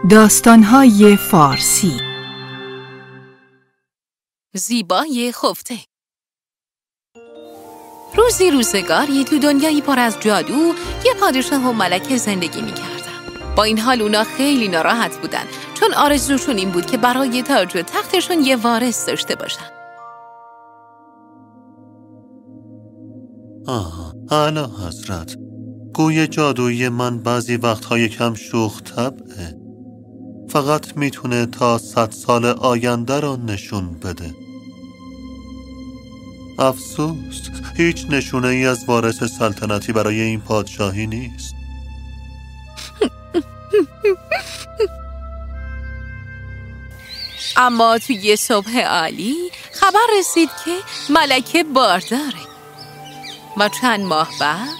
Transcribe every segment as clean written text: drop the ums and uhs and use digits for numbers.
داستان‌های فارسی. زیبای خفته. روزی روزگاری تو دنیایی پر از جادو یه پادشاه و ملکه زندگی می‌کردن. با این حال اونا خیلی ناراحت بودن چون آرزوشون این بود که برای تاج و تختشون یه وارث داشته باشن. اعلی حضرت، گوی جادویی من بعضی وقتها یکم شوخ طبعه. فقط میتونه تا 100 سال آینده رو نشون بده. افسوس، هیچ نشونه ای از وارث سلطنتی برای این پادشاهی نیست. اما توی یه صبح عالی خبر رسید که ملکه بارداره و چند ماه بعد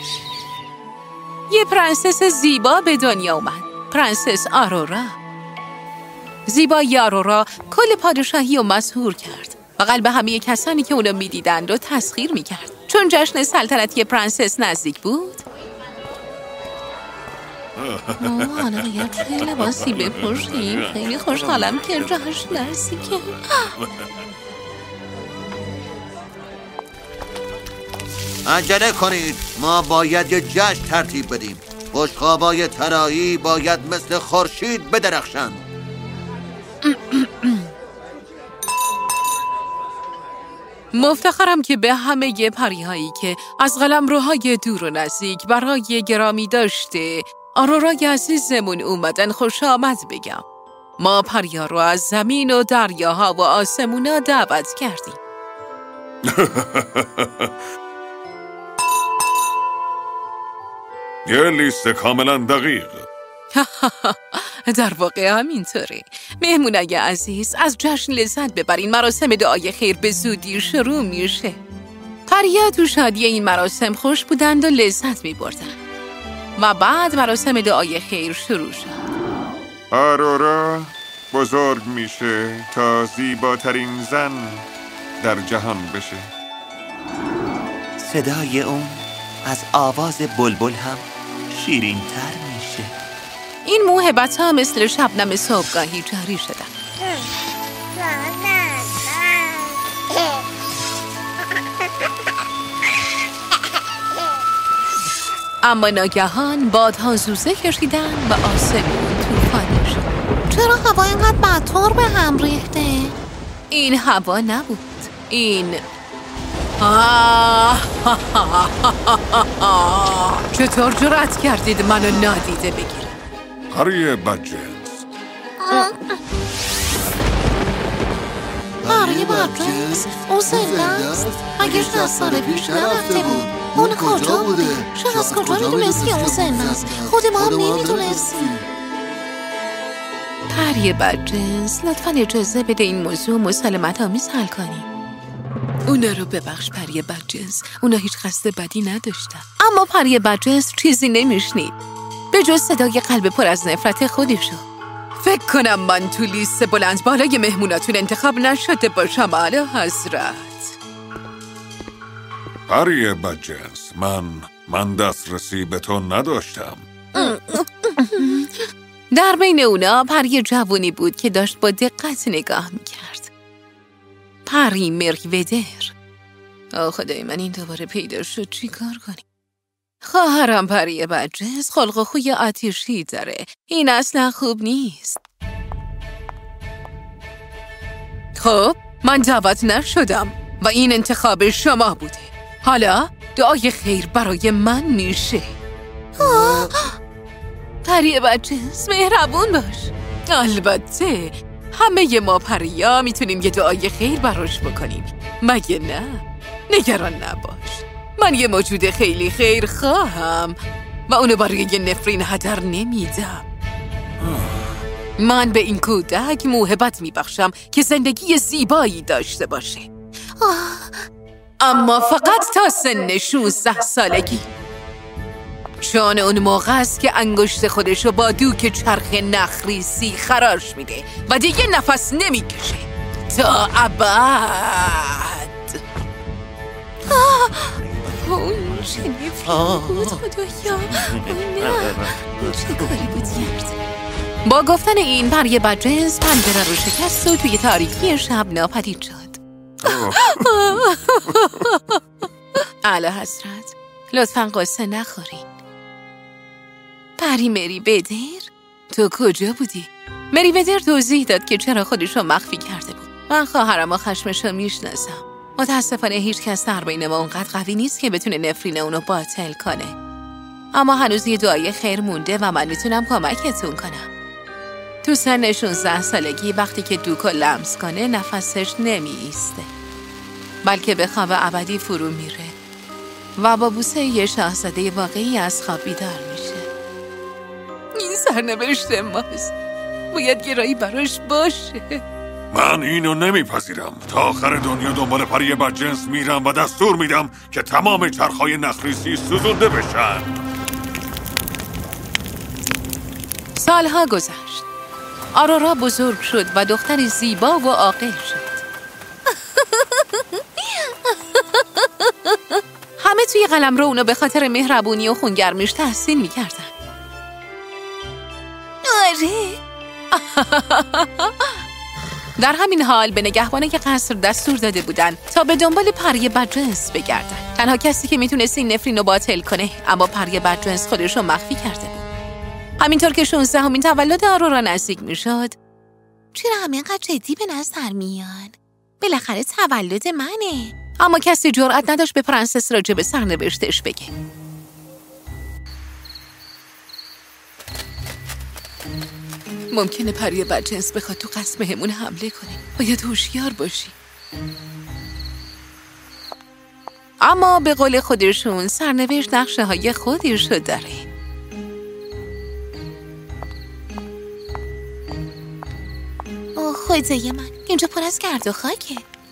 یه پرنسس زیبا به دنیا اومد. پرنسس آرورا. زیبایی آرورا کل پادشاهی رو مسحور کرد و قلب همه کسانی که اونو میدیدند رو تسخیر میکرد. چون جشن سلطنتی پرنسس نزدیک بود، حالا باید چه لباسی بپوشیم؟ خیلی خوشحالم که جشن نزدیکه. عجله کنید، ما باید یه جشن ترتیب بدیم. بشقابای طلایی باید مثل خورشید بدرخشند. مفتخرم که به همه پری‌هایی که از قلمروهای دور و نزدیک برای گرامی داشته آرورای عزیزمون اومدن خوش آمد بگم. ما پری‌ها رو از زمین و دریاها و آسمونا دعوت کردیم. یه لیست کاملا دقیق. در واقع همینطوره. مهمونای عزیز، از جشن لذت ببرین. مراسم دعای خیر به زودی شروع میشه. پریا تو شادی این مراسم خوش بودند و لذت میبردن و بعد مراسم دعای خیر شروع شد. آرورا بزرگ میشه تا زیباترین زن در جهان بشه. صدای اون از آواز بلبل هم شیرین تر میشه. این موهبت ها مثل شبنم صبحگاهی جاری شدن. اما ناگهان بادها زوزه کشیدن و آسمون طوفانی شد. چرا هوا اینقدر بدطور به هم ریخته؟ این هوا نبود، این چطور جرأت کردید منو نادیده بگیرید؟ پری بدجنس. پری بدجنس؟ اون زنده است؟ مگه 60 سال پیش نرفته بود؟ اون کجا بوده؟ شما از کجا میدونستی اون زنده است؟ خود ما هم نمیدونستیم. پری بدجنس، لطفاً اجازه بده این موضوع مسالمت آمیز حل کنی. اونا رو ببخش پری بدجنس، اونا هیچ قصد بدی نداشتن. اما پری بدجنس چیزی نمیشنید به جز صدای قلب پر از نفرت خودشو. فکر کنم من تو لیست بلند بالای مهموناتون انتخاب نشده باشم اعلی حضرت. پری بدجنس، من دسترسی به تو نداشتم. در بین اونا پری جوانی بود که داشت با دقت نگاه میکرد. پری مریودر. خدای من، این دوباره پیدا شد، چی کار کنیم؟ خواهرم پری بدجنس خلق و خوی آتیشی داره. این اصلا خوب نیست. خب من دعوت نشدم و این انتخاب شما بوده. حالا دعای خیر برای من میشه. پری بدجنس مهربون باش. البته همه ما پریا میتونیم یه دعای خیر براش بکنیم، مگه نه؟ نگران نباش، من یه موجود خیلی خیر خواهم و اونو برای یه نفرین هدر نمیدم. من به این کودک موهبت میبخشم که زندگی زیبایی داشته باشه، اما فقط تا سن 16 سالگی. چون اون موقع است که انگشت خودشو با دوک چرخ نخریسی خراش میده و دیگه نفس نمیکشه تا ابد. اون چه نفری بود خدایا. نه، چه کاری بود کرد؟ با گفتن این پری بدجنس پنجره رو شکست و توی تاریکی شب ناپدید شد. اعلی حضرت، لطفاً قصه نخورین. پری مری بدر، تو کجا بودی؟ مری بدر توضیح داد که چرا خودشو مخفی کرده بود. من خواهرم و خشمشو میشناسم. متاسفانه هیچ کس در بین ما اونقدر قوی نیست که بتونه نفرین اونو باطل کنه. اما هنوز یه دعای خیر مونده و من میتونم کمکتون کنم. تو سن 16 سالگی وقتی که دوکو لمس کنه نفسش نمی ایسته، بلکه به خواب ابدی فرو میره و با بوسه یه شاهزاده واقعی از خواب بیدار میشه. این سرنوشت ماست، باید گرایی براش باشه. من اینو نمیپذیرم. تا آخر دنیا دنبال پری بدجنس میرم و دستور میدم که تمام چرخهای نخریسی سوزونده بشن. سالها گذشت. آرورا بزرگ شد و دختری زیبا و عاقل شد. همه توی قلمرو اونو به خاطر مهربونی و خونگرمیش تحسین میکردن. آره. در همین حال به نگهبان که قصر دستور داده بودن تا به دنبال پری بدجنس بگردن. تنها کسی که میتونست این نفرین رو باطل کنه، اما پری بدجنس خودش رو مخفی کرده بود. همینطور که 16مین تولد آرورا نزدیک میشد، چرا همینقدر جدی به نظر میان؟ بالاخره تولد منه. اما کسی جرئت نداشت به پرنسس راجع به سرنوشتش بگه. ممکنه پری بدجنس بخواد تو قصر بهمون حمله کنه. باید هوشیار باشی. اما به قول خودشون سرنوشت نقشه های خودشو داره. اوه خدای من، اینجا پر از گرد و خاکه.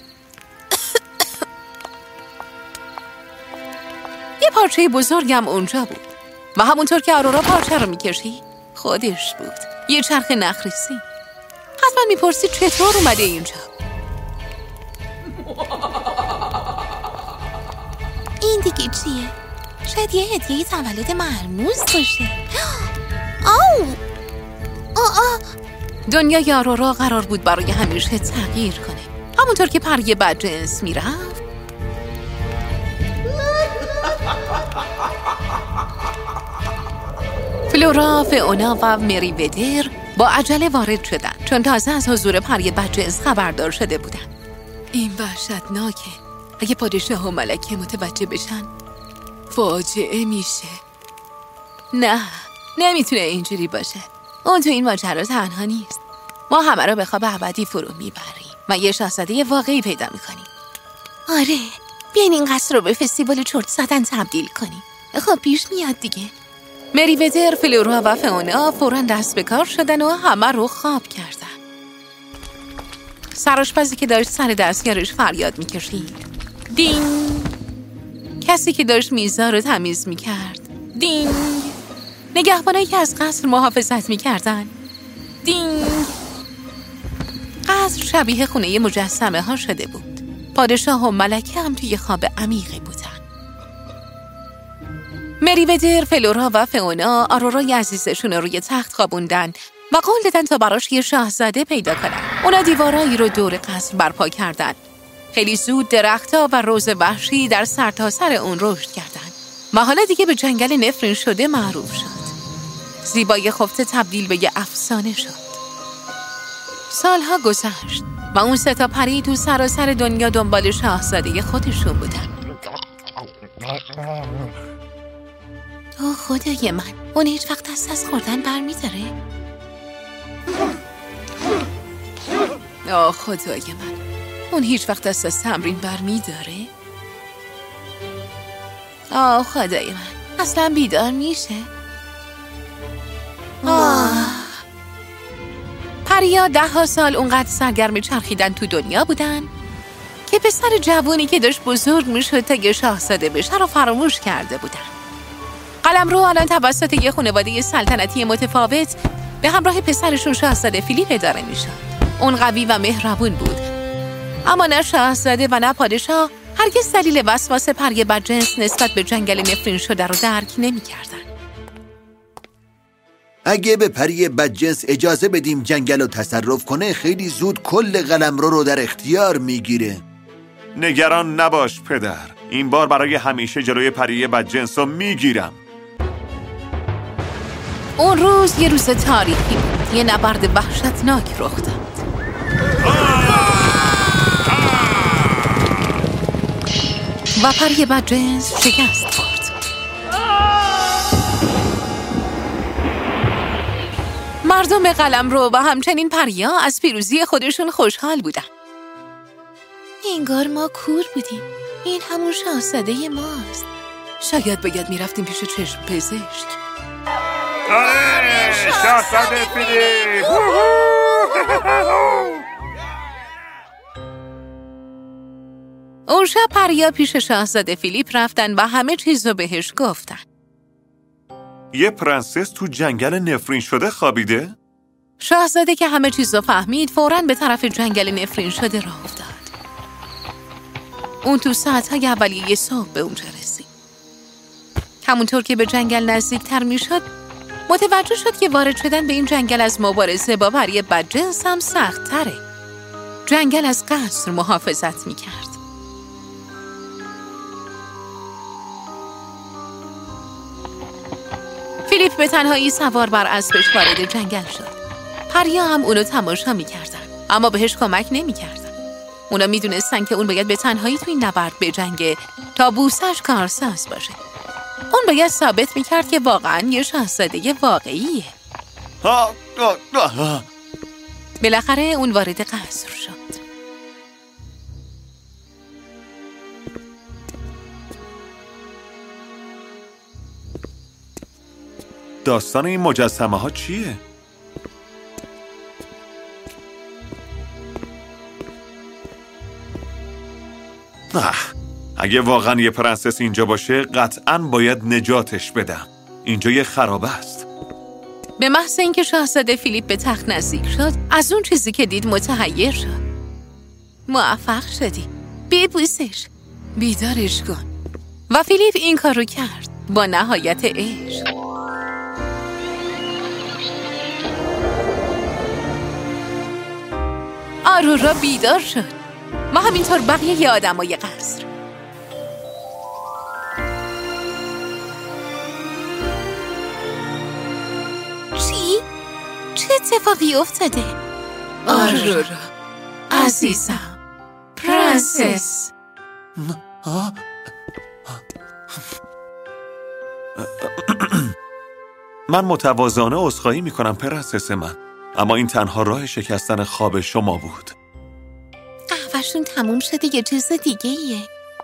یه پارچه بزرگم اونجا بود و همونطور که آرورا پارچه رو میکشید خودش بود، یه چرخ نخریسی. حتما میپرسید چطور اومده اینجا. این دیگه چیه؟ شاید یه هدیه تولد مرموز باشه. آو! دنیای آرورا قرار بود برای همیشه تغییر کنه. همونطور که پری بدجنس میرفت، فلورا، فئونا و مری بدر با عجله وارد شدن، چون تازه از حضور پری بدجنس خبردار شده بودن. این وحشتناکه. اگه پادشاه و ملکه متوجه بشن فاجعه میشه. نه، نمیتونه اینجوری باشه. اون تو این ماجرا تنها نیست. ما همه رو به خواب ابدی فرو میبریم و یه شاهزاده واقعی پیدا میکنیم. آره، بیاین این قصر رو به فستیوال چرت زدن تبدیل کنیم. خب پیش میاد دیگه. مری بدر، فلورا و فئونا فوراً دست به کار شدن و همه رو خواب کردن. سرآشپزی که داشت سر دستیارش فریاد میکشید دینگ. کسی که داشت میزا رو تمیز میکرد دینگ. نگهبانایی که از قصر محافظت میکردن دینگ. قصر شبیه خونه مجسمه ها شده بود. پادشاه و ملکه هم توی خواب عمیقی بودن. مری بدر، فلورا و فئونا آرورای عزیزشون رو روی تخت خوابوندن و قول دادن تا براش یه شاهزاده پیدا کنن. اونا دیوارایی رو دور قصر برپا کردن. خیلی زود درخت‌ها و روز وحشی در سرتاسر اون رشد کردن و حالا دیگه به جنگل نفرین شده معروف شد. زیبای خفته تبدیل به یه افسانه شد. سالها گذشت و اون سه تا پری تو سراسر دنیا دنبال شاهزاده خودشون بودن. اوه خدای من، اون هیچ وقت دست از خوردن برمی‌داره؟ اوه خدای من، اون هیچ وقت دست از تمرین برمی‌داره؟ اوه خدای من، اصلا بیدار میشه؟ پریا 10 سال اونقدر سرگرم چرخیدن تو دنیا بودن که پسر جوانی که داشت بزرگ میشد تا یه شاهزاده بشه رو فراموش کرده بودن. قلمرو الان توسط یه خانواده سلطنتی متفاوت به همراه پسرشون شاهزاده فیلیپ اداره میشد. اون قوی و مهربون بود، اما نه شاهزاده و نه پادشاه هرگز دلیل وسواس پری بدجنس نسبت به جنگل نفرین شده رو درک نمی‌کردن. اگه به پری بدجنس اجازه بدیم جنگل رو تصرف کنه، خیلی زود کل قلمرو رو در اختیار میگیره. نگران نباش پدر، این بار برای همیشه جلوی پری بدجنس رو میگیرم. اون روز یه روز تاریخی بود. یه نبرد وحشتناک رخ داد. و پری بدجنس شکست خورد. مردم قلمرو و همچنین پریا از پیروزی خودشون خوشحال بودن. انگار ما کور بودیم. این همون شاهزاده ماست. شاید باید میرفتیم پیش چشم پزشک. آره شاهزاده فیلیپ. اون شب پریا پیش شاهزاده فیلیپ رفتن و همه چیز رو بهش گفتن. یه پرنسس تو جنگل نفرین شده خوابیده؟ شاهزاده که همه چیز رو فهمید فوراً به طرف جنگل نفرین شده راه افتاد. اون تو ساعتهای اولیه صبح به اونجا رسید. همونطور که به جنگل نزدیکتر میشد متوجه شد که وارد شدن به این جنگل از مبارزه با پری بدجنس هم سخت تره. جنگل از قصر محافظت میکرد. فیلیپ به تنهایی سوار بر اسبش وارد جنگل شد. پریا هم اونو تماشا میکردن اما بهش کمک نمیکردن. اونا میدونستن که اون باید به تنهایی تو این نبرد بجنگه تا بوسش کارساز باشه. اون باید ثابت میکرد که واقعا یه شاهزاده واقعیه. بالاخره اون وارد قصر شد. داستان این مجسمه ها چیه؟ اگه واقعا یه پرنسس اینجا باشه قطعاً باید نجاتش بدم. اینجا یه خرابه است. به محض اینکه شاهزاده فیلیپ به تخت نزدیک شد از اون چیزی که دید متحیر شد. موفق شدی. ببوسش. بیدارش کن. و فیلیپ این کار رو کرد با نهایت عشق. آرورا بیدار شد. ما همینطور بقیه آدمای قصر. چی؟ چه اتفاقی افتاده؟ آرورا عزیزم، پرنسس. من متواضعانه عذرخواهی میکنم پرنسس من، اما این تنها راه شکستن خواب شما بود. قهوه‌شون تموم شده، یه چیز دیگه ایه.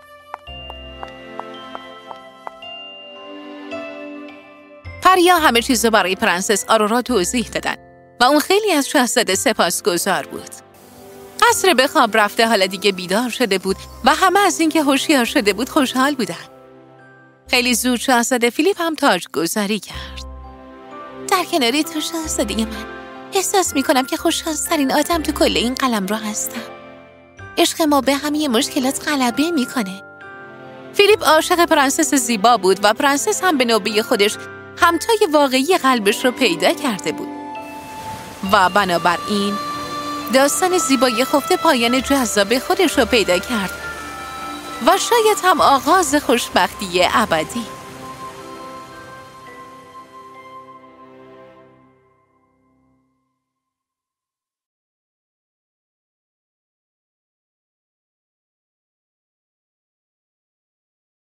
پریا همه چیز رو برای پرنسس آرورا توضیح دادن و اون خیلی از شاهزاده سپاسگزار بود. قصر به خواب رفته حالا دیگه بیدار شده بود و همه از اینکه هوشیار شده بود خوشحال بودن. خیلی زود شاهزاده فیلیپ هم تاجگذاری کرد. در کنار تو شاهزاده من احساس میکنم که خوششانس‌ترین آدم تو کل این قلمرو هستم. عشق ما به همه مشکلات غلبه میکنه. فیلیپ عاشق پرنسس زیبا بود و پرنسس هم به نوبه خودش همتای واقعی قلبش رو پیدا کرده بود. و بنابراین داستان زیبای خفته پایان جذاب خودش رو پیدا کرد و شاید هم آغاز خوشبختی ابدی.